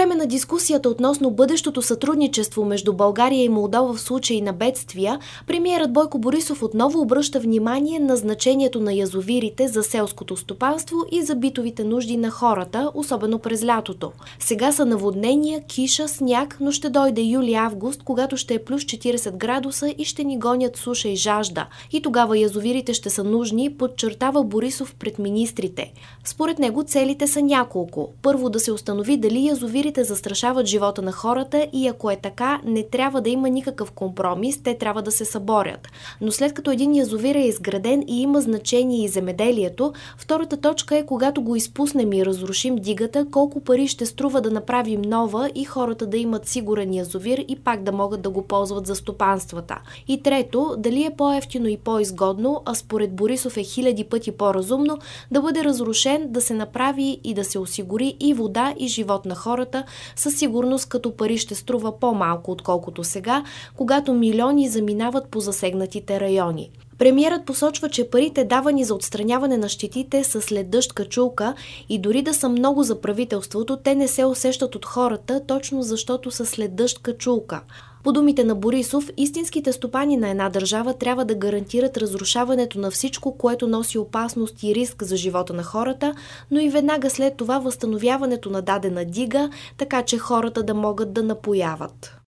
време на дискусията относно бъдещото сътрудничество между България и Молдова в случай на бедствия, премиерът Бойко Борисов отново обръща внимание на значението на язовирите за селското стопанство и за битовите нужди на хората, особено през лятото. Сега са наводнения, киша, сняг, но ще дойде юли-август, когато ще е плюс 40 градуса и ще ни гонят суша и жажда. И тогава язовирите ще са нужни, подчертава Борисов пред министрите. Според него целите са няколко. Първо, да се установи дали язовирите застрашават живота на хората и ако е така, не трябва да има никакъв компромис, те трябва да се съборят. Но след като един язовир е изграден и има значение и земеделието, втората точка е когато го изпуснем и разрушим дигата, колко пари ще струва да направим нова и хората да имат сигурен язовир и пак да могат да го ползват за стопанствата. И трето, дали е по-евтино и по-изгодно, а според Борисов е хиляди пъти по-разумно, да бъде разрушен, да се направи и да се осигури и вода и живот на хората, със сигурност като пари ще струва по-малко отколкото сега, когато милиони заминават по засегнатите райони. Премиерът посочва, че парите давани за отстраняване на щетите са след дъжд качулка и дори да са много за правителството, те не се усещат от хората, точно защото са след дъжд качулка. По думите на Борисов, истинските стопани на една държава трябва да гарантират разрушаването на всичко, което носи опасност и риск за живота на хората, но и веднага след това възстановяването на дадена дига, така че хората да могат да напояват.